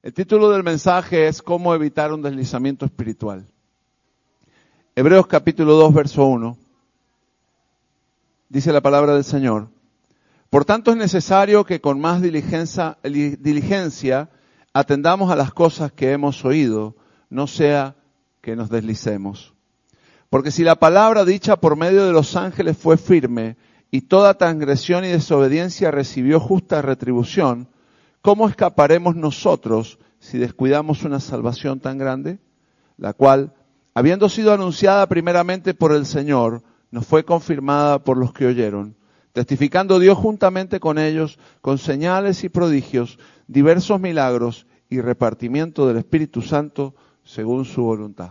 El título del mensaje es ¿Cómo evitar un deslizamiento espiritual? Hebreos capítulo 2, verso 1. Dice la palabra del Señor. Por tanto es necesario que con más diligencia atendamos a las cosas que hemos oído, no sea que nos deslicemos. Porque si la palabra dicha por medio de los ángeles fue firme, y toda transgresión y desobediencia recibió justa retribución, ¿cómo escaparemos nosotros si descuidamos una salvación tan grande? La cual, habiendo sido anunciada primeramente por el Señor, nos fue confirmada por los que oyeron, testificando Dios juntamente con ellos, con señales y prodigios, diversos milagros y repartimiento del Espíritu Santo según su voluntad.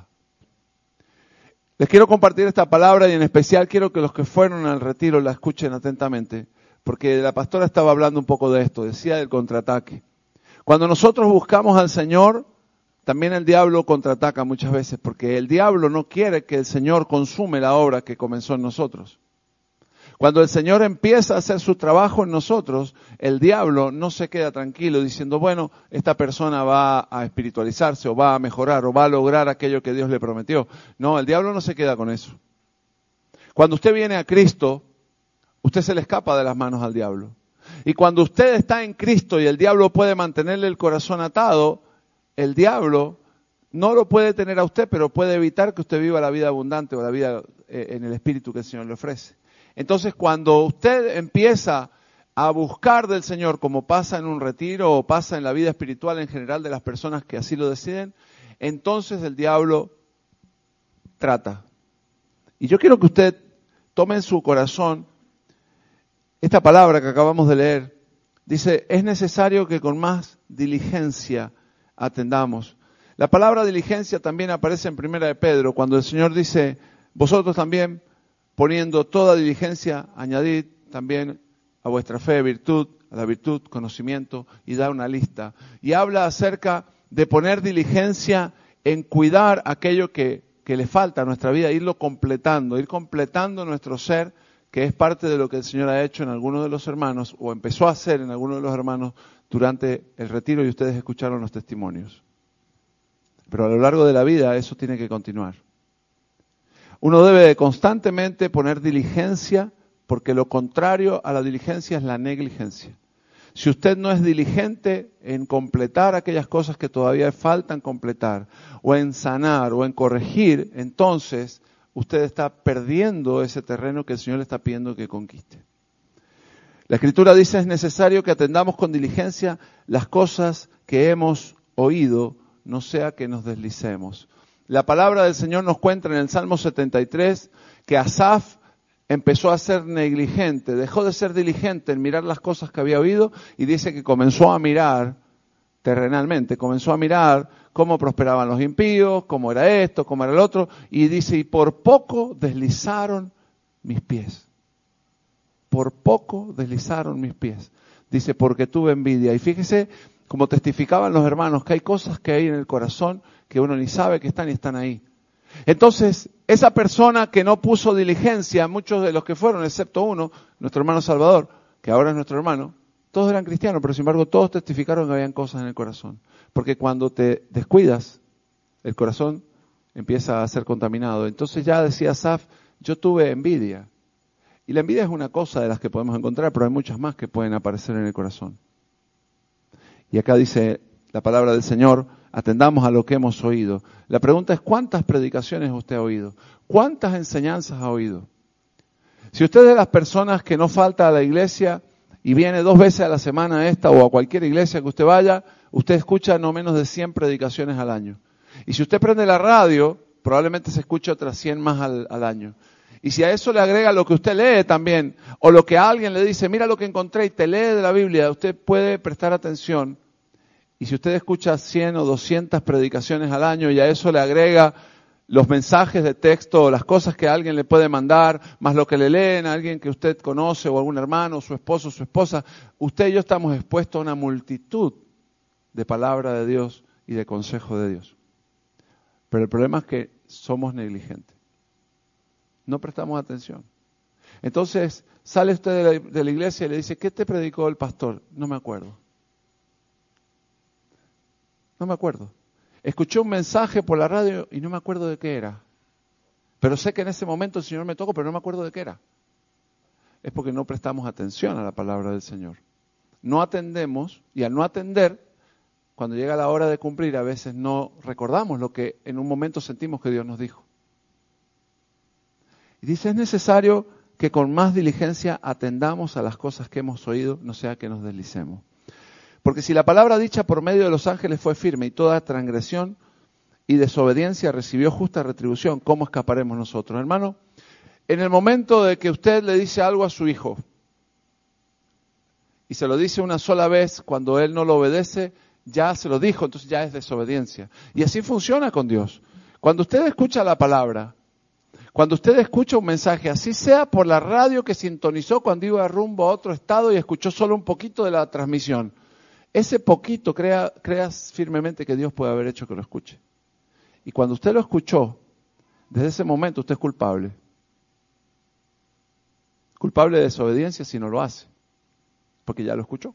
Les quiero compartir esta palabra y en especial quiero que los que fueron al retiro la escuchen atentamente, porque la pastora estaba hablando un poco de esto, decía del contraataque. Cuando nosotros buscamos al Señor, también el diablo contraataca muchas veces, porque el diablo no quiere que el Señor consume la obra que comenzó en nosotros. Cuando el Señor empieza a hacer su trabajo en nosotros, el diablo no se queda tranquilo diciendo, bueno, esta persona va a espiritualizarse o va a mejorar o va a lograr aquello que Dios le prometió. No, el diablo no se queda con eso. Cuando usted viene a Cristo, usted se le escapa de las manos al diablo. Y cuando usted está en Cristo y el diablo puede mantenerle el corazón atado, el diablo no lo puede tener a usted, pero puede evitar que usted viva la vida abundante o la vida en el Espíritu que el Señor le ofrece. Entonces, cuando usted empieza a buscar del Señor, como pasa en un retiro o pasa en la vida espiritual en general de las personas que así lo deciden, entonces el diablo trata. Y yo quiero que usted tome en su corazón esta palabra que acabamos de leer. Dice, es necesario que con más diligencia atendamos. La palabra diligencia también aparece en Primera de Pedro, cuando el Señor dice, vosotros también, poniendo toda diligencia, añadid también a vuestra fe virtud, a la virtud conocimiento, y da una lista. Y habla acerca de poner diligencia en cuidar aquello que le falta a nuestra vida, irlo completando, ir completando nuestro ser, que es parte de lo que el Señor ha hecho en algunos de los hermanos, o empezó a hacer en algunos de los hermanos durante el retiro, y ustedes escucharon los testimonios. Pero a lo largo de la vida eso tiene que continuar. Uno debe de constantemente poner diligencia, porque lo contrario a la diligencia es la negligencia. Si usted no es diligente en completar aquellas cosas que todavía faltan completar, o en sanar, o en corregir, entonces usted está perdiendo ese terreno que el Señor le está pidiendo que conquiste. La Escritura dice, es necesario que atendamos con diligencia las cosas que hemos oído, no sea que nos deslicemos. La palabra del Señor nos cuenta en el Salmo 73 que Asaf empezó a ser negligente, dejó de ser diligente en mirar las cosas que había oído y dice que comenzó a mirar terrenalmente, comenzó a mirar cómo prosperaban los impíos, cómo era esto, cómo era el otro, y dice, y por poco deslizaron mis pies. Por poco deslizaron mis pies. Dice, porque tuve envidia. Y fíjese, como testificaban los hermanos, que hay cosas que hay en el corazón que uno ni sabe que están y están ahí. Entonces, esa persona que no puso diligencia, muchos de los que fueron, excepto uno, nuestro hermano Salvador, que ahora es nuestro hermano, todos eran cristianos, pero sin embargo todos testificaron que habían cosas en el corazón. Porque cuando te descuidas, el corazón empieza a ser contaminado. Entonces ya decía Asaf, yo tuve envidia. Y la envidia es una cosa de las que podemos encontrar, pero hay muchas más que pueden aparecer en el corazón. Y acá dice la palabra del Señor, atendamos a lo que hemos oído. La pregunta es, ¿cuántas predicaciones usted ha oído? ¿Cuántas enseñanzas ha oído? Si usted es de las personas que no falta a la iglesia y viene 2 veces a la semana a esta o a cualquier iglesia que usted vaya, usted escucha no menos de 100 predicaciones al año. Y si usted prende la radio, probablemente se escuche otras 100 más al año. Y si a eso le agrega lo que usted lee también, o lo que alguien le dice, mira lo que encontré y te lee de la Biblia, usted puede prestar atención. Y si usted escucha 100 o 200 predicaciones al año y a eso le agrega los mensajes de texto o las cosas que alguien le puede mandar, más lo que le leen a alguien que usted conoce o algún hermano, su esposo, su esposa, usted y yo estamos expuestos a una multitud de palabra de Dios y de consejo de Dios. Pero el problema es que somos negligentes. No prestamos atención. Entonces sale usted de la iglesia y le dice, ¿qué te predicó el pastor? No me acuerdo. No me acuerdo. Escuché un mensaje por la radio y no me acuerdo de qué era. Pero sé que en ese momento el Señor me tocó, pero no me acuerdo de qué era. Es porque no prestamos atención a la palabra del Señor. No atendemos, y al no atender, cuando llega la hora de cumplir, a veces no recordamos lo que en un momento sentimos que Dios nos dijo. Y dice, es necesario que con más diligencia atendamos a las cosas que hemos oído, no sea que nos deslicemos. Porque si la palabra dicha por medio de los ángeles fue firme y toda transgresión y desobediencia recibió justa retribución, ¿cómo escaparemos nosotros? Hermano, en el momento de que usted le dice algo a su hijo y se lo dice una sola vez, cuando él no lo obedece, ya se lo dijo, entonces ya es desobediencia. Y así funciona con Dios. Cuando usted escucha la palabra, cuando usted escucha un mensaje, así sea por la radio que sintonizó cuando iba rumbo a otro estado y escuchó solo un poquito de la transmisión, ese poquito creas firmemente que Dios puede haber hecho que lo escuche. Y cuando usted lo escuchó, desde ese momento usted es culpable. Culpable de desobediencia si no lo hace, porque ya lo escuchó.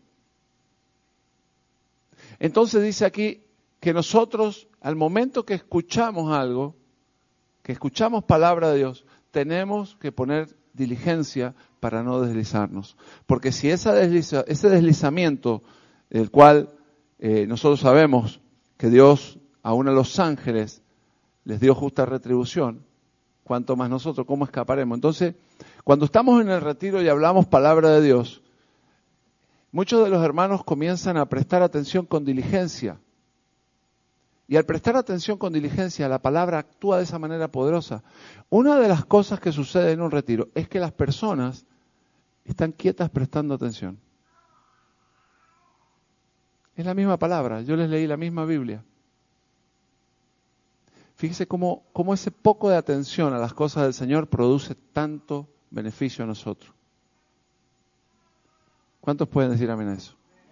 Entonces dice aquí que nosotros, al momento que escuchamos algo, que escuchamos palabra de Dios, tenemos que poner diligencia para no deslizarnos. Porque si ese deslizamiento, el cual nosotros sabemos que Dios aún a los ángeles les dio justa retribución, cuanto más nosotros, ¿cómo escaparemos? Entonces, cuando estamos en el retiro y hablamos palabra de Dios, muchos de los hermanos comienzan a prestar atención con diligencia. Y al prestar atención con diligencia, la palabra actúa de esa manera poderosa. Una de las cosas que sucede en un retiro es que las personas están quietas prestando atención. Es la misma palabra, yo les leí la misma Biblia. Fíjese cómo ese poco de atención a las cosas del Señor produce tanto beneficio a nosotros. ¿Cuántos pueden decir amén a eso?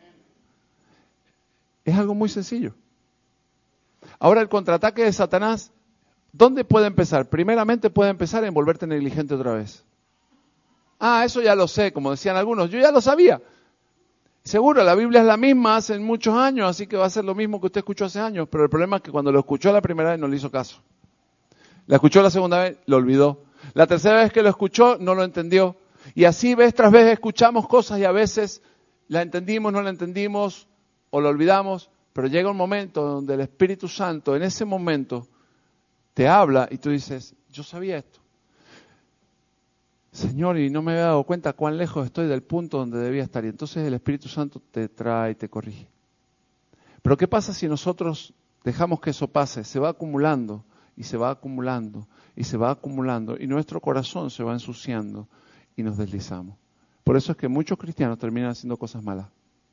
Es algo muy sencillo. Ahora el contraataque de Satanás, ¿dónde puede empezar? Primeramente puede empezar en volverte negligente otra vez. Eso ya lo sé, como decían algunos, yo ya lo sabía. Seguro, la Biblia es la misma hace muchos años, así que va a ser lo mismo que usted escuchó hace años, pero el problema es que cuando lo escuchó la primera vez no le hizo caso. La escuchó la segunda vez, lo olvidó. La tercera vez que lo escuchó, no lo entendió. Y así vez tras vez escuchamos cosas y a veces la entendimos, no la entendimos o la olvidamos, pero llega un momento donde el Espíritu Santo en ese momento te habla y tú dices, yo sabía esto. Señor, y no me había dado cuenta cuán lejos estoy del punto donde debía estar. Y entonces el Espíritu Santo te trae y te corrige. Pero ¿qué pasa si nosotros dejamos que eso pase? Se va acumulando y se va acumulando y se va acumulando y nuestro corazón se va ensuciando y nos deslizamos. Por eso es que muchos cristianos terminan haciendo cosas malas.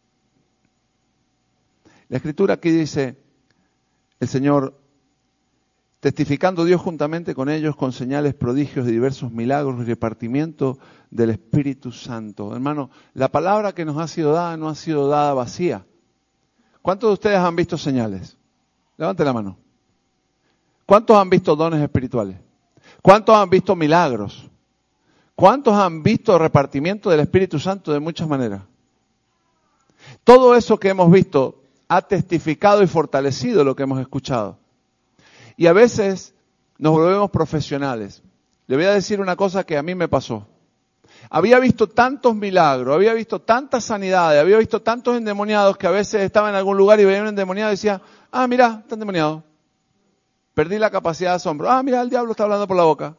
La Escritura aquí dice, el Señor, testificando Dios juntamente con ellos con señales, prodigios de diversos milagros y repartimiento del Espíritu Santo. Hermano, la palabra que nos ha sido dada no ha sido dada vacía. ¿Cuántos de ustedes han visto señales? Levante la mano. ¿Cuántos han visto dones espirituales? ¿Cuántos han visto milagros? ¿Cuántos han visto repartimiento del Espíritu Santo de muchas maneras? Todo eso que hemos visto ha testificado y fortalecido lo que hemos escuchado. Y a veces nos volvemos profesionales. Le voy a decir una cosa que a mí me pasó. Había visto tantos milagros, había visto tantas sanidades, había visto tantos endemoniados que a veces estaba en algún lugar y veía un endemoniado y decía, mira, está endemoniado. Perdí la capacidad de asombro. Mira, el diablo está hablando por la boca.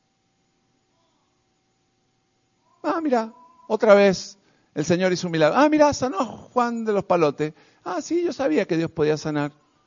Mira, otra vez el Señor hizo un milagro. Mira, sanó a Juan de los Palotes. Sí, yo sabía que Dios podía sanar.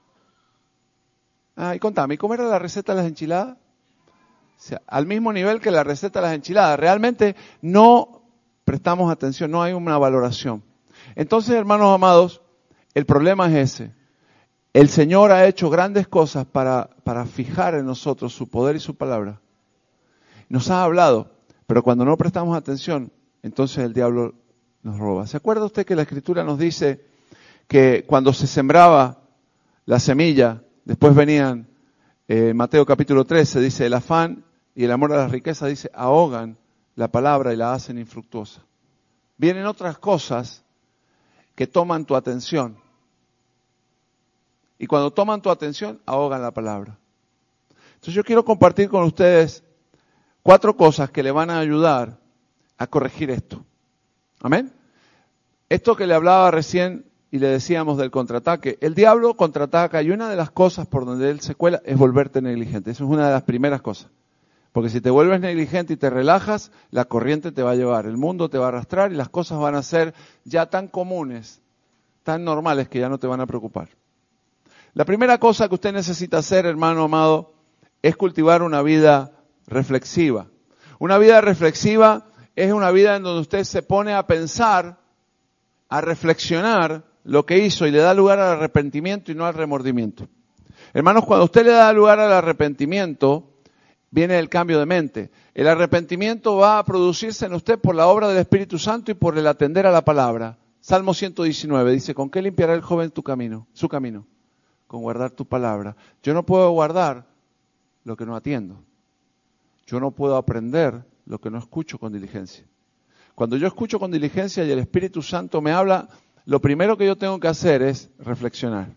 Y contame, ¿cómo era la receta de las enchiladas? O sea, al mismo nivel que la receta de las enchiladas. Realmente no prestamos atención, no hay una valoración. Entonces, hermanos amados, el problema es ese. El Señor ha hecho grandes cosas para fijar en nosotros su poder y su palabra. Nos ha hablado, pero cuando no prestamos atención, entonces el diablo nos roba. ¿Se acuerda usted que la Escritura nos dice que cuando se sembraba la semilla, después venían, Mateo capítulo 13, dice, el afán y el amor a las riquezas, dice, ahogan la palabra y la hacen infructuosa. Vienen otras cosas que toman tu atención. Y cuando toman tu atención, ahogan la palabra. Entonces yo quiero compartir con ustedes 4 cosas que le van a ayudar a corregir esto. Amén. Esto que le hablaba recién y le decíamos del contraataque. El diablo contraataca y una de las cosas por donde él se cuela es volverte negligente. Eso es una de las primeras cosas. Porque si te vuelves negligente y te relajas, la corriente te va a llevar, el mundo te va a arrastrar y las cosas van a ser ya tan comunes, tan normales que ya no te van a preocupar. La primera cosa que usted necesita hacer, hermano amado, es cultivar una vida reflexiva. Una vida reflexiva es una vida en donde usted se pone a pensar, a reflexionar lo que hizo y le da lugar al arrepentimiento y no al remordimiento. Hermanos, cuando usted le da lugar al arrepentimiento, viene el cambio de mente. El arrepentimiento va a producirse en usted por la obra del Espíritu Santo y por el atender a la palabra. Salmo 119 dice, ¿con qué limpiará el joven su camino? Con guardar tu palabra. Yo no puedo guardar lo que no atiendo. Yo no puedo aprender lo que no escucho con diligencia. Cuando yo escucho con diligencia y el Espíritu Santo me habla, lo primero que yo tengo que hacer es reflexionar.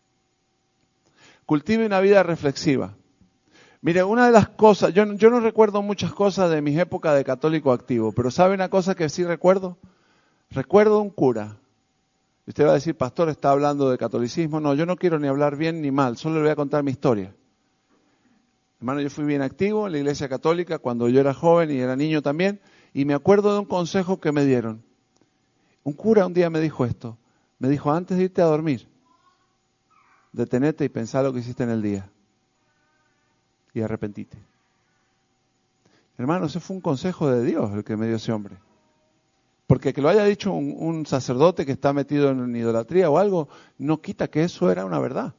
Cultive una vida reflexiva. Mire, una de las cosas, yo no recuerdo muchas cosas de mis épocas de católico activo, pero ¿sabe una cosa que sí recuerdo? Recuerdo un cura. Y usted va a decir, pastor, ¿está hablando de catolicismo? No, yo no quiero ni hablar bien ni mal, solo le voy a contar mi historia. Hermano, yo fui bien activo en la iglesia católica cuando yo era joven y era niño también, y me acuerdo de un consejo que me dieron. Un cura un día me dijo esto, me dijo, antes de irte a dormir, detenete y pensá lo que hiciste en el día. Y arrepentite. Hermano, ese fue un consejo de Dios el que me dio ese hombre. Porque que lo haya dicho un sacerdote que está metido en idolatría o algo, no quita que eso era una verdad.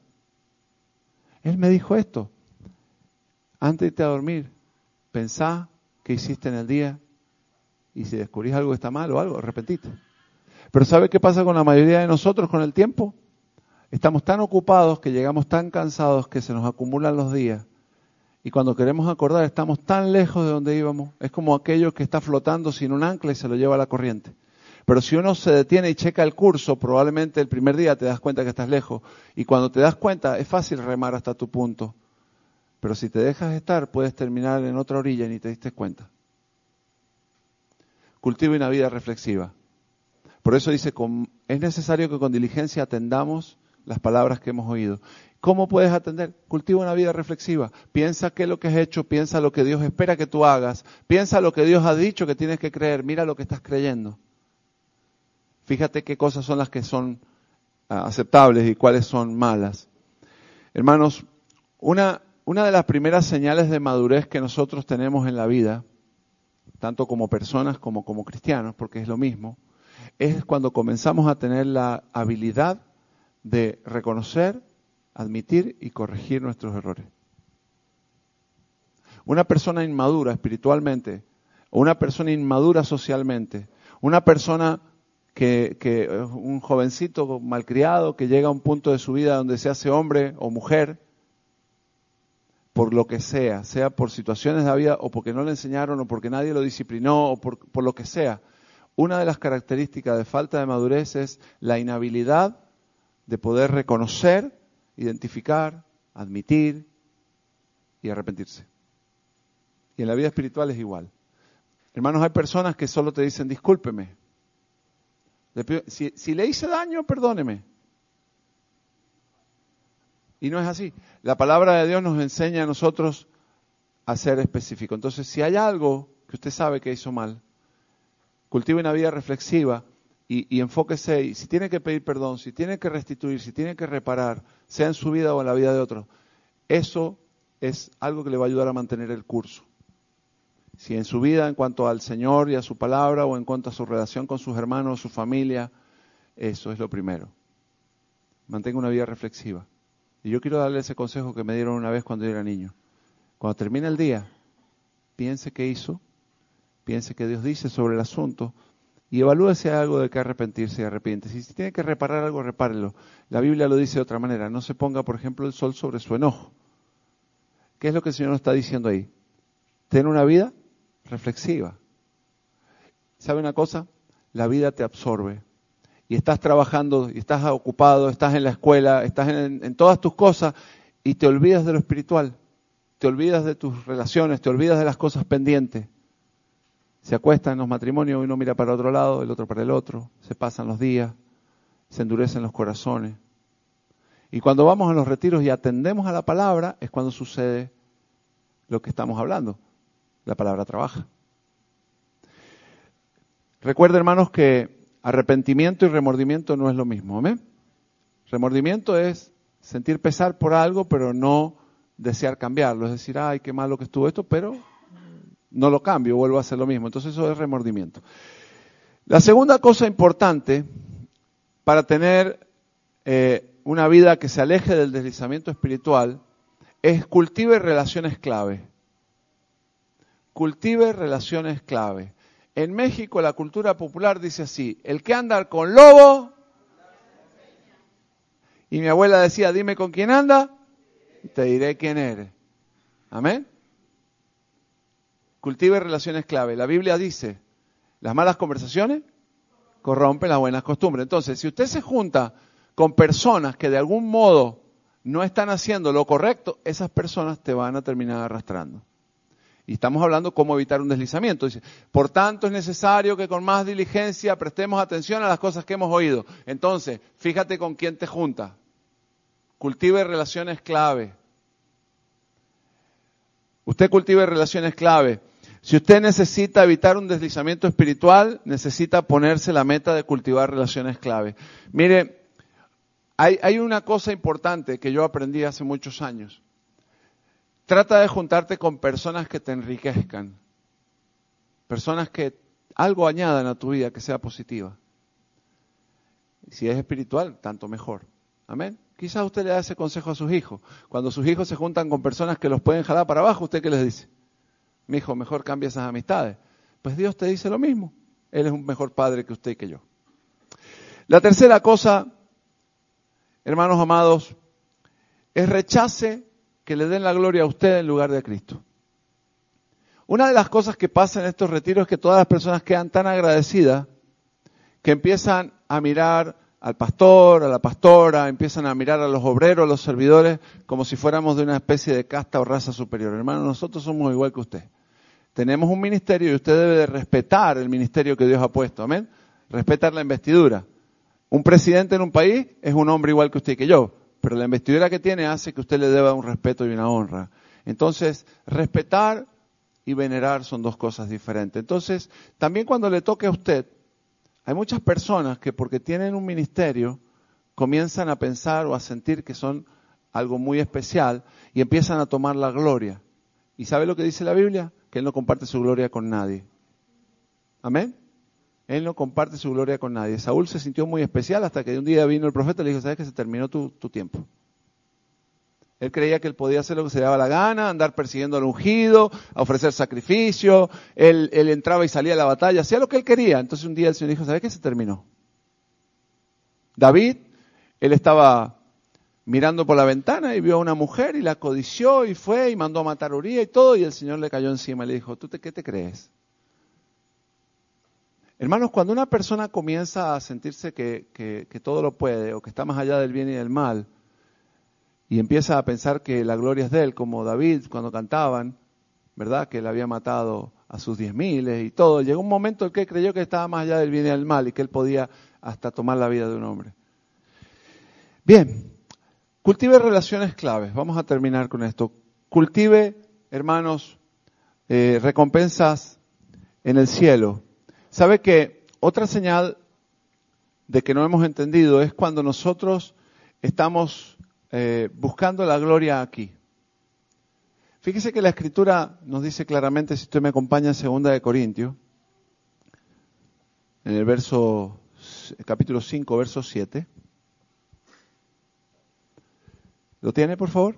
Él me dijo esto. Antes de irte a dormir, pensá qué hiciste en el día y si descubrís algo que está mal o algo, arrepentite. Pero ¿sabe qué pasa con la mayoría de nosotros con el tiempo? Estamos tan ocupados que llegamos tan cansados que se nos acumulan los días. Y cuando queremos acordar, estamos tan lejos de donde íbamos. Es como aquello que está flotando sin un ancla y se lo lleva la corriente. Pero si uno se detiene y checa el curso, probablemente el primer día te das cuenta que estás lejos. Y cuando te das cuenta, es fácil remar hasta tu punto. Pero si te dejas estar, puedes terminar en otra orilla y ni te diste cuenta. Cultive una vida reflexiva. Por eso dice, es necesario que con diligencia atendamos las palabras que hemos oído. ¿Cómo puedes atender? Cultiva una vida reflexiva. Piensa qué es lo que has hecho, piensa lo que Dios espera que tú hagas, piensa lo que Dios ha dicho que tienes que creer, mira lo que estás creyendo. Fíjate qué cosas son las que son aceptables y cuáles son malas. Hermanos, una de las primeras señales de madurez que nosotros tenemos en la vida, tanto como personas como cristianos, porque es lo mismo, es cuando comenzamos a tener la habilidad de reconocer, admitir y corregir nuestros errores. Una persona inmadura espiritualmente, o una persona inmadura socialmente, una persona un jovencito malcriado que llega a un punto de su vida donde se hace hombre o mujer, por lo que sea por situaciones de la vida o porque no le enseñaron o porque nadie lo disciplinó o por lo que sea, una de las características de falta de madurez es la inhabilidad de poder reconocer, identificar, admitir y arrepentirse. Y en la vida espiritual es igual. Hermanos, hay personas que solo te dicen, discúlpeme. Si le hice daño, perdóneme. Y no es así. La palabra de Dios nos enseña a nosotros a ser específicos. Entonces, si hay algo que usted sabe que hizo mal, cultive una vida reflexiva y enfóquese. Y si tiene que pedir perdón, si tiene que restituir, si tiene que reparar, sea en su vida o en la vida de otros, eso es algo que le va a ayudar a mantener el curso. Si en su vida, en cuanto al Señor y a su palabra, o en cuanto a su relación con sus hermanos, su familia, eso es lo primero. Mantenga una vida reflexiva. Y yo quiero darle ese consejo que me dieron una vez cuando yo era niño. Cuando termine el día, piense qué hizo, piense qué Dios dice sobre el asunto y evalúe si hay algo de que arrepentirse y arrepiente. Si tiene que reparar algo, repárelo. La Biblia lo dice de otra manera. No se ponga, por ejemplo, el sol sobre su enojo. ¿Qué es lo que el Señor nos está diciendo ahí? Ten una vida reflexiva. ¿Sabe una cosa? La vida te absorbe. y estás trabajando, y estás ocupado, estás en la escuela, estás en todas tus cosas, y te olvidas de lo espiritual, te olvidas de tus relaciones, te olvidas de las cosas pendientes. Se acuestan en los matrimonios, uno mira para otro lado, el otro para el otro, se pasan los días, se endurecen los corazones. Y cuando vamos a los retiros y atendemos a la palabra, es cuando sucede lo que estamos hablando. La palabra trabaja. Recuerda, hermanos, que arrepentimiento y remordimiento no es lo mismo. ¿Amén? Remordimiento es sentir pesar por algo, pero no desear cambiarlo. Es decir, ay, qué malo que estuvo esto, pero no lo cambio, vuelvo a hacer lo mismo. Entonces eso es remordimiento. La segunda cosa importante para tener una vida que se aleje del deslizamiento espiritual es cultive relaciones clave. Cultive relaciones clave. En México la cultura popular dice así: el que anda con lobo. Y mi abuela decía, dime con quién anda y te diré quién eres. Amén. Cultive relaciones clave. La Biblia dice, las malas conversaciones corrompen las buenas costumbres. Entonces, si usted se junta con personas que de algún modo no están haciendo lo correcto, esas personas te van a terminar arrastrando. Y estamos hablando cómo evitar un deslizamiento. Dice, por tanto es necesario que con más diligencia prestemos atención a las cosas que hemos oído. Entonces, fíjate con quién te juntas. Cultive relaciones clave. Usted cultive relaciones clave. Si usted necesita evitar un deslizamiento espiritual, necesita ponerse la meta de cultivar relaciones clave. Mire, hay una cosa importante que yo aprendí hace muchos años. Trata de juntarte con personas que te enriquezcan. Personas que algo añadan a tu vida que sea positiva. Si es espiritual, tanto mejor. Amén. Quizás usted le da ese consejo a sus hijos. Cuando sus hijos se juntan con personas que los pueden jalar para abajo, ¿usted qué les dice? Mi hijo, mejor cambia esas amistades. Pues Dios te dice lo mismo. Él es un mejor padre que usted y que yo. La tercera cosa, hermanos amados, es rechace que le den la gloria a usted en lugar de a Cristo. Una de las cosas que pasa en estos retiros es que todas las personas quedan tan agradecidas que empiezan a mirar al pastor, a la pastora, empiezan a mirar a los obreros, a los servidores, como si fuéramos de una especie de casta o raza superior. Hermano, nosotros somos igual que usted. Tenemos un ministerio y usted debe de respetar el ministerio que Dios ha puesto. Amén. Respetar la investidura. Un presidente en un país es un hombre igual que usted y que yo, pero la investidura que tiene hace que usted le deba un respeto y una honra. Entonces, respetar y venerar son dos cosas diferentes. Entonces, también cuando le toque a usted, hay muchas personas que porque tienen un ministerio comienzan a pensar o a sentir que son algo muy especial y empiezan a tomar la gloria. ¿Y sabe lo que dice la Biblia? Que Él no comparte su gloria con nadie. ¿Amén? Él no comparte su gloria con nadie. Saúl se sintió muy especial hasta que un día vino el profeta y le dijo, ¿sabes que se terminó tu tiempo? Él creía que él podía hacer lo que se le daba la gana, andar persiguiendo al ungido, a ofrecer sacrificio. Él entraba y salía a la batalla, hacía lo que él quería. Entonces un día el Señor dijo, ¿sabes qué? Se terminó. David, él estaba mirando por la ventana y vio a una mujer y la codició y fue y mandó a matar a Uría y todo, y el Señor le cayó encima y le dijo, ¿qué te crees? Hermanos, cuando una persona comienza a sentirse que todo lo puede o que está más allá del bien y del mal, y empieza a pensar que la gloria es de él, como David cuando cantaban, ¿verdad? Que él había matado a sus 10.000 y todo. Llegó un momento en que creyó que estaba más allá del bien y del mal y que él podía hasta tomar la vida de un hombre. Bien, cultive relaciones claves. Vamos a terminar con esto. Cultive, hermanos, recompensas en el cielo. ¿Sabe que otra señal de que no hemos entendido es cuando nosotros estamos buscando la gloria aquí? Fíjese que la Escritura nos dice claramente, si usted me acompaña en 2 Corintios, en el capítulo 5, verso 7. ¿Lo tiene, por favor?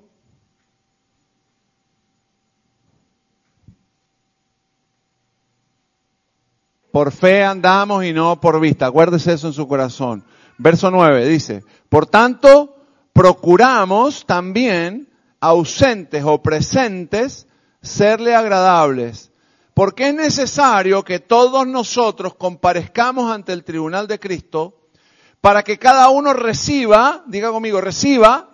Por fe andamos y no por vista. Acuérdese eso en su corazón. Verso 9 dice, por tanto, procuramos también, ausentes o presentes, serle agradables, porque es necesario que todos nosotros comparezcamos ante el tribunal de Cristo, para que cada uno reciba, diga conmigo, reciba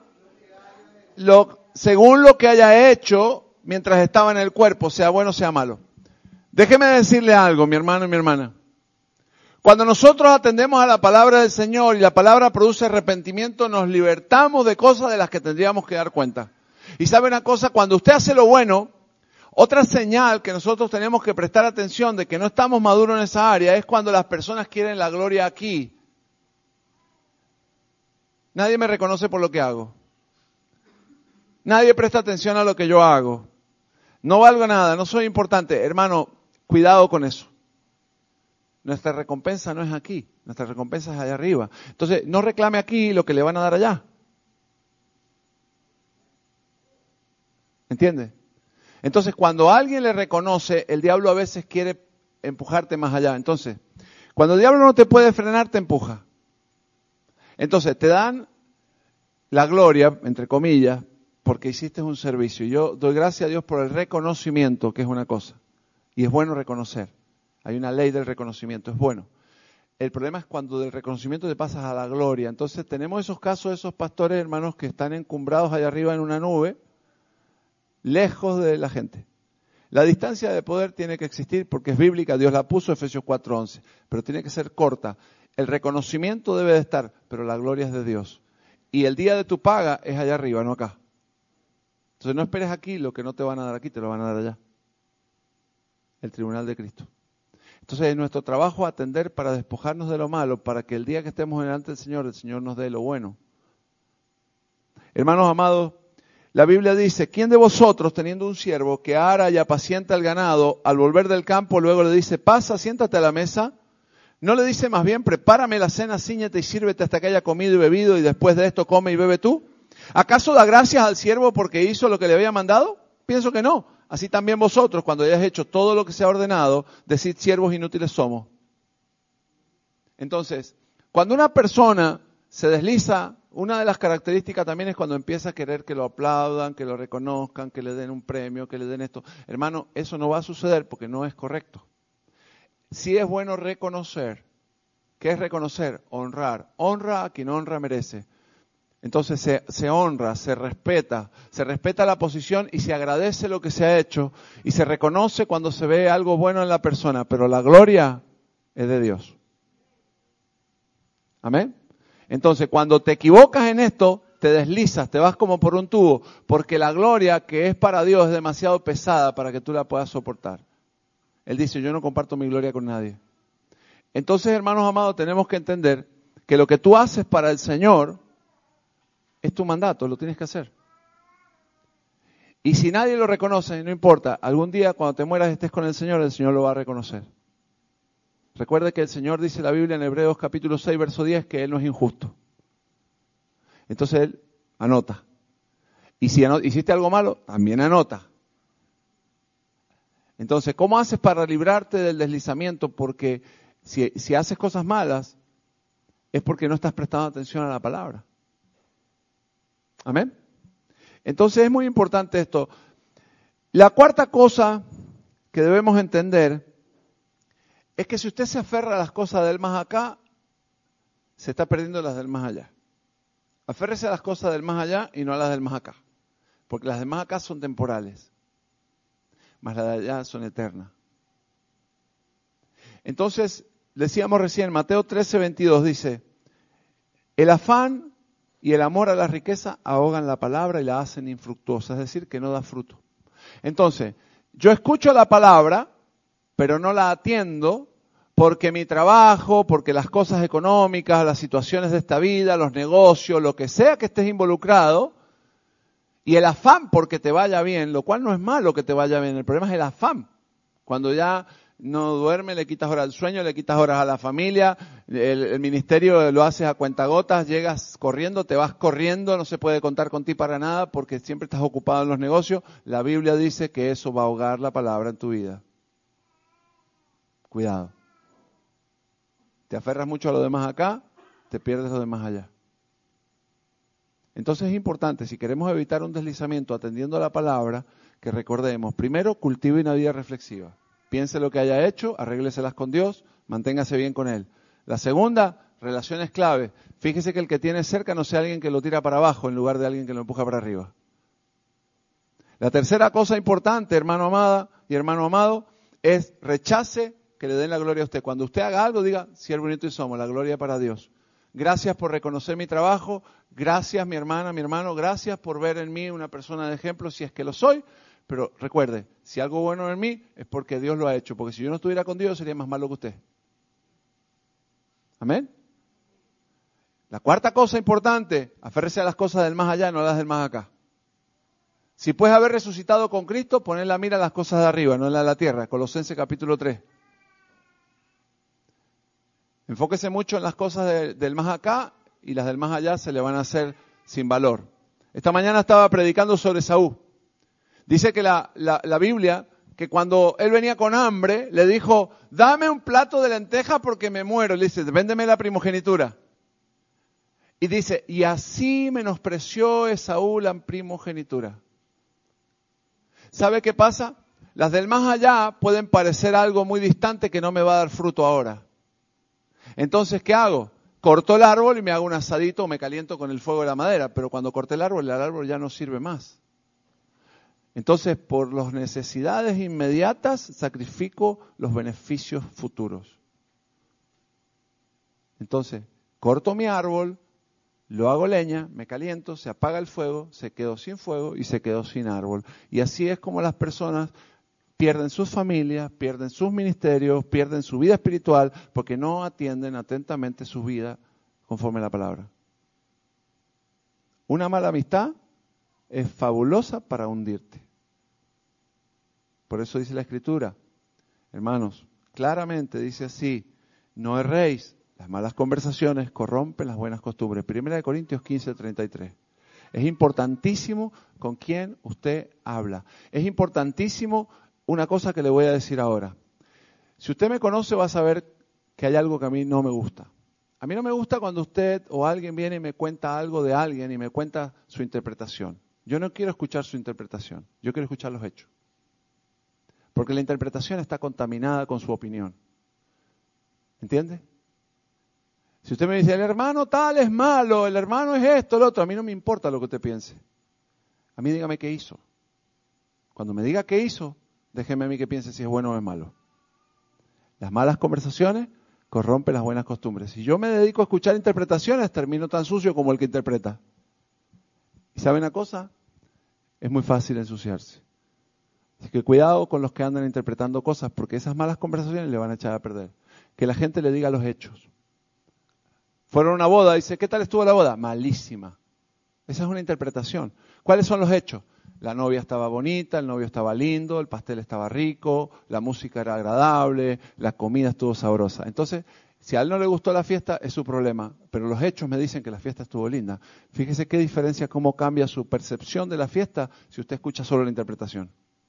según lo que haya hecho mientras estaba en el cuerpo, sea bueno o sea malo. Déjeme decirle algo, mi hermano y mi hermana. Cuando nosotros atendemos a la palabra del Señor y la palabra produce arrepentimiento, nos libertamos de cosas de las que tendríamos que dar cuenta. Y sabe una cosa, cuando usted hace lo bueno, otra señal que nosotros tenemos que prestar atención de que no estamos maduros en esa área es cuando las personas quieren la gloria aquí. Nadie me reconoce por lo que hago. Nadie presta atención a lo que yo hago. No valgo nada, no soy importante. Hermano, cuidado con eso. Nuestra recompensa no es aquí, nuestra recompensa es allá arriba. Entonces, no reclame aquí lo que le van a dar allá. ¿Entiende? Entonces, cuando alguien le reconoce, el diablo a veces quiere empujarte más allá. Entonces, cuando el diablo no te puede frenar, te empuja. Entonces, te dan la gloria, entre comillas, porque hiciste un servicio. Y yo doy gracias a Dios por el reconocimiento, que es una cosa. Y es bueno reconocer. Hay una ley del reconocimiento, es bueno. El problema es cuando del reconocimiento te pasas a la gloria. Entonces tenemos esos casos de esos pastores, hermanos, que están encumbrados allá arriba en una nube, lejos de la gente. La distancia de poder tiene que existir porque es bíblica, Dios la puso, Efesios 4:11, pero tiene que ser corta. El reconocimiento debe de estar, pero la gloria es de Dios. Y el día de tu paga es allá arriba, no acá. Entonces no esperes aquí lo que no te van a dar aquí, te lo van a dar allá. El tribunal de Cristo. Entonces es nuestro trabajo atender para despojarnos de lo malo, para que el día que estemos delante del Señor, el Señor nos dé lo bueno. Hermanos amados, la Biblia dice, ¿quién de vosotros, teniendo un siervo que ara y apacienta el ganado, al volver del campo luego le dice, pasa, siéntate a la mesa? ¿No le dice más bien, prepárame la cena, cíñete y sírvete hasta que haya comido y bebido y después de esto come y bebe tú? ¿Acaso da gracias al siervo porque hizo lo que le había mandado? Pienso que no. Así también vosotros, cuando hayáis hecho todo lo que se ha ordenado, decid, siervos inútiles somos. Entonces, cuando una persona se desliza, una de las características también es cuando empieza a querer que lo aplaudan, que lo reconozcan, que le den un premio, que le den esto. Hermano, eso no va a suceder porque no es correcto. Sí es bueno reconocer. ¿Qué es reconocer? Honrar. Honra a quien honra merece. Entonces se honra, se respeta la posición y se agradece lo que se ha hecho y se reconoce cuando se ve algo bueno en la persona, pero la gloria es de Dios. Amén. Entonces cuando te equivocas en esto, te deslizas, te vas como por un tubo, porque la gloria que es para Dios es demasiado pesada para que tú la puedas soportar. Él dice, yo no comparto mi gloria con nadie. Entonces, hermanos amados, tenemos que entender que lo que tú haces para el Señor es tu mandato, lo tienes que hacer. Y si nadie lo reconoce, no importa, algún día cuando te mueras estés con el Señor lo va a reconocer. Recuerde que el Señor dice en la Biblia en Hebreos capítulo 6, verso 10, que Él no es injusto. Entonces Él anota. Y si hiciste algo malo, también anota. Entonces, ¿cómo haces para librarte del deslizamiento? Porque si haces cosas malas, es porque no estás prestando atención a la palabra. Amén. Entonces es muy importante esto. La cuarta cosa que debemos entender es que si usted se aferra a las cosas del más acá, se está perdiendo las del más allá. Aférrese a las cosas del más allá y no a las del más acá. Porque las del más acá son temporales, mas las de allá son eternas. Entonces, decíamos recién, Mateo 13:22 dice, el afán y el amor a la riqueza ahogan la palabra y la hacen infructuosa, es decir, que no da fruto. Entonces, yo escucho la palabra, pero no la atiendo porque mi trabajo, porque las cosas económicas, las situaciones de esta vida, los negocios, lo que sea que estés involucrado, y el afán porque te vaya bien, lo cual no es malo que te vaya bien, el problema es el afán. Cuando ya no duerme, le quitas horas al sueño, le quitas horas a la familia, el ministerio lo haces a cuentagotas, llegas corriendo, te vas corriendo, no se puede contar con ti para nada porque siempre estás ocupado en los negocios. La Biblia dice que eso va a ahogar la palabra en tu vida. Cuidado. Te aferras mucho a lo demás acá, te pierdes lo demás allá. Entonces es importante, si queremos evitar un deslizamiento atendiendo a la palabra, que recordemos, primero, cultive una vida reflexiva. Piense lo que haya hecho, arrégleselas con Dios, manténgase bien con Él. La segunda, relaciones clave. Fíjese que el que tiene cerca no sea alguien que lo tira para abajo en lugar de alguien que lo empuja para arriba. La tercera cosa importante, hermano amada y hermano amado, es rechace que le den la gloria a usted. Cuando usted haga algo, diga, siervo bonito y somos, la gloria para Dios. Gracias por reconocer mi trabajo, gracias mi hermana, mi hermano, gracias por ver en mí una persona de ejemplo, si es que lo soy. Pero recuerde, si algo bueno en mí es porque Dios lo ha hecho, porque si yo no estuviera con Dios sería más malo que usted. Amén. La cuarta cosa importante, aférrese a las cosas del más allá, no a las del más acá. Si puedes haber resucitado con Cristo, poned la mira a las cosas de arriba, no en la de la tierra. Colosenses capítulo 3. Enfóquese mucho en las cosas del más acá y las del más allá se le van a hacer sin valor. Esta mañana estaba predicando sobre Saúl. Dice que la Biblia, que cuando él venía con hambre, le dijo, dame un plato de lentejas porque me muero. Le dice, véndeme la primogenitura. Y dice, y así menospreció Esaú la primogenitura. ¿Sabe qué pasa? Las del más allá pueden parecer algo muy distante que no me va a dar fruto ahora. Entonces, ¿qué hago? Corto el árbol y me hago un asadito o me caliento con el fuego de la madera. Pero cuando corté el árbol ya no sirve más. Entonces, por las necesidades inmediatas, sacrifico los beneficios futuros. Entonces, corto mi árbol, lo hago leña, me caliento, se apaga el fuego, se quedó sin fuego y se quedó sin árbol. Y así es como las personas pierden sus familias, pierden sus ministerios, pierden su vida espiritual, porque no atienden atentamente su vida conforme a la palabra. Una mala amistad es fabulosa para hundirte. Por eso dice la Escritura, hermanos, claramente dice así, no erréis, las malas conversaciones corrompen las buenas costumbres. 1 Corintios 15:33. Es importantísimo con quién usted habla. Es importantísimo una cosa que le voy a decir ahora. Si usted me conoce va a saber que hay algo que a mí no me gusta. A mí no me gusta cuando usted o alguien viene y me cuenta algo de alguien y me cuenta su interpretación. Yo no quiero escuchar su interpretación, yo quiero escuchar los hechos. Porque la interpretación está contaminada con su opinión. ¿Entiende? Si usted me dice, el hermano tal es malo, el hermano es esto, el otro, a mí no me importa lo que usted piense. A mí dígame qué hizo. Cuando me diga qué hizo, déjeme a mí que piense si es bueno o es malo. Las malas conversaciones corrompen las buenas costumbres. Si yo me dedico a escuchar interpretaciones, termino tan sucio como el que interpreta. ¿Y sabe una cosa? Es muy fácil ensuciarse. Así que cuidado con los que andan interpretando cosas, porque esas malas conversaciones le van a echar a perder. Que la gente le diga los hechos. Fueron a una boda, dice, ¿qué tal estuvo la boda? Malísima. Esa es una interpretación. ¿Cuáles son los hechos? La novia estaba bonita, el novio estaba lindo, el pastel estaba rico, la música era agradable, la comida estuvo sabrosa. Entonces, si a él no le gustó la fiesta, es su problema, pero los hechos me dicen que la fiesta estuvo linda. Fíjese qué diferencia, cómo cambia su percepción de la fiesta si usted escucha solo la interpretación.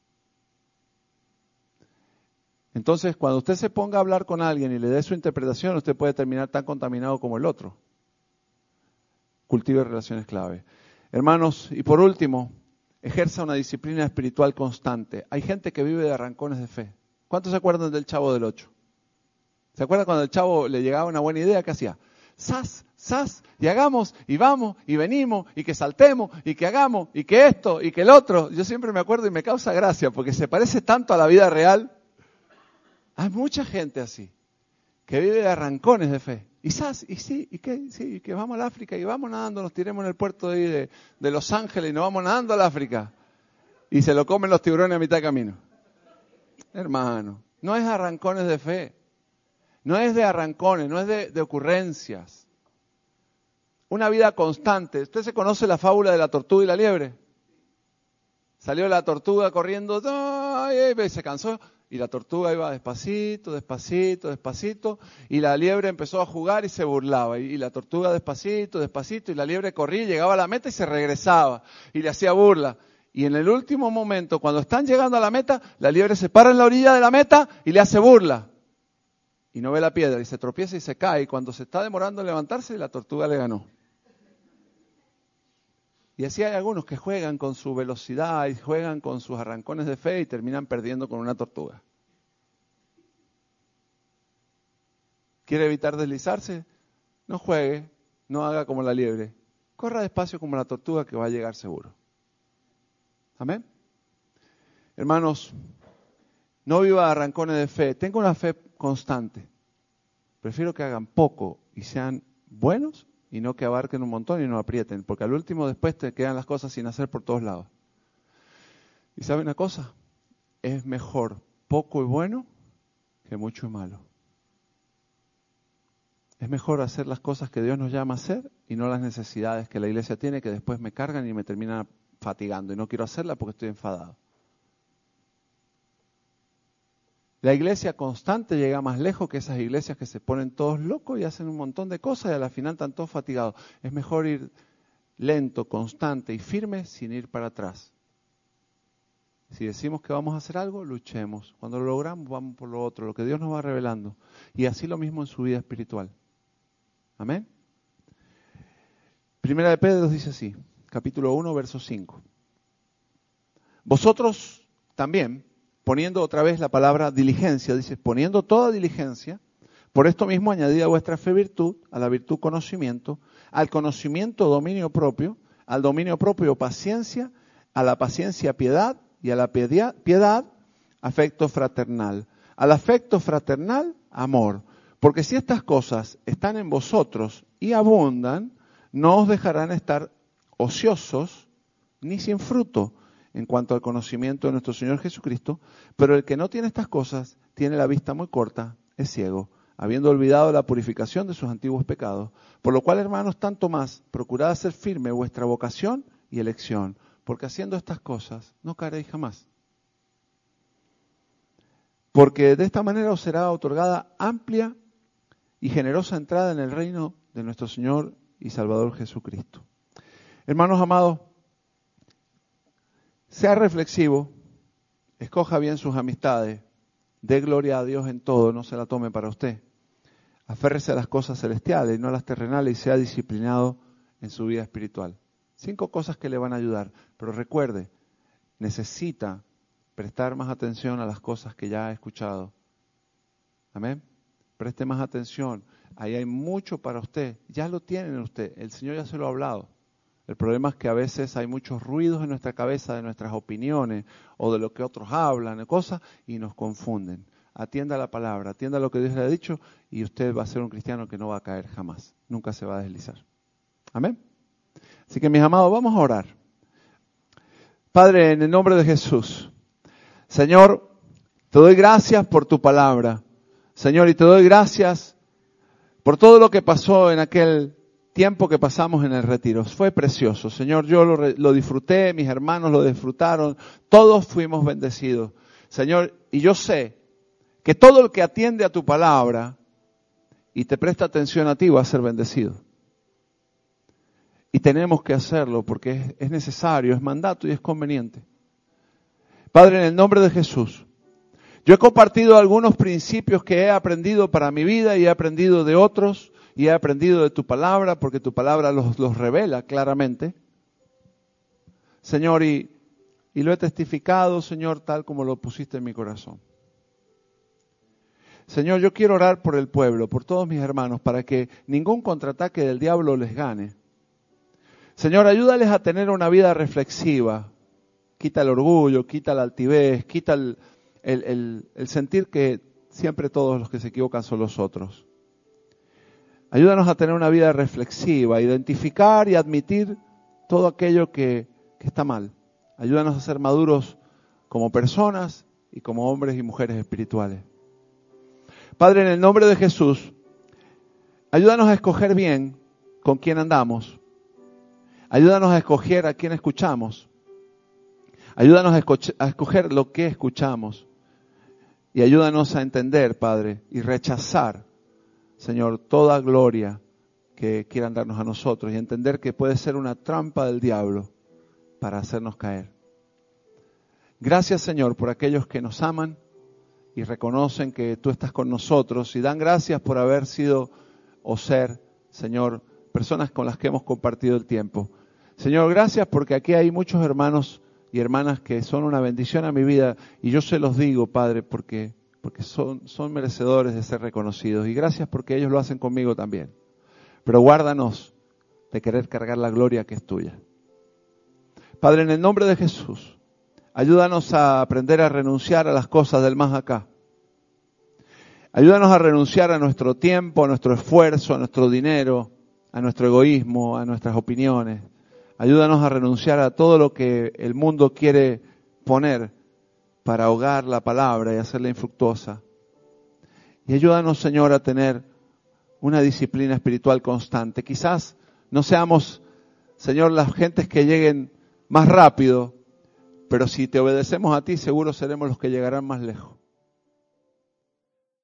Entonces, cuando usted se ponga a hablar con alguien y le dé su interpretación, usted puede terminar tan contaminado como el otro. Cultive relaciones clave. Hermanos, y por último, ejerza una disciplina espiritual constante. Hay gente que vive de arrancones de fe. ¿Cuántos se acuerdan del Chavo del Ocho? ¿Se acuerdan cuando el Chavo le llegaba una buena idea? ¿Qué hacía? ¡Sas! ¡Sas! Y hagamos, y vamos, y venimos, y que saltemos, y que hagamos, y que esto, y que el otro. Yo siempre me acuerdo y me causa gracia, porque se parece tanto a la vida real. Hay mucha gente así, que vive de arrancones de fe. Y ¡zas! Y sí, y qué, sí, y que vamos al África, y vamos nadando, nos tiremos en el puerto de Los Ángeles, y nos vamos nadando al África. Y se lo comen los tiburones a mitad de camino. Hermano, no es arrancones de fe. No es de arrancones, no es de ocurrencias. Una vida constante. ¿Usted se conoce la fábula de la tortuga y la liebre? Salió la tortuga corriendo, y se cansó. Y la tortuga iba despacito, despacito, despacito. Y la liebre empezó a jugar y se burlaba. Y la tortuga despacito, despacito. Y la liebre corría, llegaba a la meta y se regresaba. Y le hacía burla. Y en el último momento, cuando están llegando a la meta, la liebre se para en la orilla de la meta y le hace burla. Y no ve la piedra y se tropieza y se cae. Y cuando se está demorando en levantarse, la tortuga le ganó. Y así hay algunos que juegan con su velocidad y juegan con sus arrancones de fe y terminan perdiendo con una tortuga. ¿Quiere evitar deslizarse? no juegue, no haga como la liebre. Corra despacio como la tortuga que va a llegar seguro. Amén. Hermanos, no viva arrancones de fe. Tenga una fe constante. Prefiero que hagan poco y sean buenos y no que abarquen un montón y no aprieten. Porque al último después te quedan las cosas sin hacer por todos lados. ¿Y sabe una cosa? Es mejor poco y bueno que mucho y malo. Es mejor hacer las cosas que Dios nos llama a hacer y no las necesidades que la iglesia tiene que después me cargan y me terminan fatigando. Y no quiero hacerla porque estoy enfadado. La iglesia constante llega más lejos que esas iglesias que se ponen todos locos y hacen un montón de cosas y a la final están todos fatigados. Es mejor ir lento, constante y firme sin ir para atrás. Si decimos que vamos a hacer algo, luchemos. Cuando lo logramos, vamos por lo otro, lo que Dios nos va revelando. Y así lo mismo en su vida espiritual. Amén. Primera de Pedro dice así, capítulo 1, verso 5. Vosotros también, poniendo otra vez la palabra diligencia, dice, poniendo toda diligencia, por esto mismo añadid a vuestra fe virtud, a la virtud conocimiento, al conocimiento dominio propio, al dominio propio paciencia, a la paciencia piedad y a la piedad afecto fraternal, al afecto fraternal amor. Porque si estas cosas están en vosotros y abundan, no os dejarán estar ociosos ni sin fruto en cuanto al conocimiento de nuestro Señor Jesucristo, pero el que no tiene estas cosas tiene la vista muy corta, es ciego, habiendo olvidado la purificación de sus antiguos pecados. Por lo cual, hermanos, tanto más, procurad hacer firme vuestra vocación y elección, porque haciendo estas cosas no caeréis jamás. Porque de esta manera os será otorgada amplia y generosa entrada en el reino de nuestro Señor y Salvador Jesucristo. Hermanos amados, sea reflexivo, escoja bien sus amistades, dé gloria a Dios en todo, no se la tome para usted. Aférrese a las cosas celestiales, no a las terrenales, y sea disciplinado en su vida espiritual. 5 cosas que le van a ayudar, pero recuerde, necesita prestar más atención a las cosas que ya ha escuchado. Amén. Preste más atención. Ahí hay mucho para usted. Ya lo tiene en usted. El Señor ya se lo ha hablado. El problema es que a veces hay muchos ruidos en nuestra cabeza de nuestras opiniones o de lo que otros hablan, de cosas, y nos confunden. Atienda la palabra, atienda lo que Dios le ha dicho y usted va a ser un cristiano que no va a caer jamás. Nunca se va a deslizar. Amén. Así que mis amados, vamos a orar. Padre, en el nombre de Jesús, Señor, te doy gracias por tu palabra. Señor, y te doy gracias por todo lo que pasó en aquel tiempo que pasamos en el retiro. Fue precioso. Señor, yo lo disfruté, mis hermanos lo disfrutaron, todos fuimos bendecidos. Señor, y yo sé que todo el que atiende a tu palabra y te presta atención a ti va a ser bendecido. Y tenemos que hacerlo porque es necesario, es mandato y es conveniente. Padre, en el nombre de Jesús, yo he compartido algunos principios que he aprendido para mi vida y he aprendido de otros y he aprendido de tu palabra porque tu palabra los revela claramente. Señor, y lo he testificado, Señor, tal como lo pusiste en mi corazón. Señor, yo quiero orar por el pueblo, por todos mis hermanos, para que ningún contraataque del diablo les gane. Señor, ayúdales a tener una vida reflexiva. Quita el orgullo, quita la altivez, quita el sentir que siempre todos los que se equivocan son los otros. Ayúdanos a tener una vida reflexiva, identificar y admitir todo aquello que está mal. Ayúdanos a ser maduros como personas y como hombres y mujeres espirituales. Padre, en el nombre de Jesús, ayúdanos a escoger bien con quién andamos. Ayúdanos a escoger a quién escuchamos. Ayúdanos a escoger lo que escuchamos. Y ayúdanos a entender, Padre, y rechazar, Señor, toda gloria que quieran darnos a nosotros. Y entender que puede ser una trampa del diablo para hacernos caer. Gracias, Señor, por aquellos que nos aman y reconocen que tú estás con nosotros. Y dan gracias por haber sido o ser, Señor, personas con las que hemos compartido el tiempo. Señor, gracias porque aquí hay muchos hermanos y hermanas que son una bendición a mi vida y yo se los digo, Padre, porque son merecedores de ser reconocidos y gracias porque ellos lo hacen conmigo también. pero guárdanos de querer cargar la gloria que es tuya. Padre, en el nombre de Jesús, ayúdanos a aprender a renunciar a las cosas del más acá. Ayúdanos a renunciar a nuestro tiempo, a nuestro esfuerzo, a nuestro dinero, a nuestro egoísmo, a nuestras opiniones. Ayúdanos a renunciar a todo lo que el mundo quiere poner para ahogar la palabra y hacerla infructuosa. Y ayúdanos, Señor, a tener una disciplina espiritual constante. Quizás no seamos, Señor, las gentes que lleguen más rápido, pero si te obedecemos a ti, seguro seremos los que llegarán más lejos.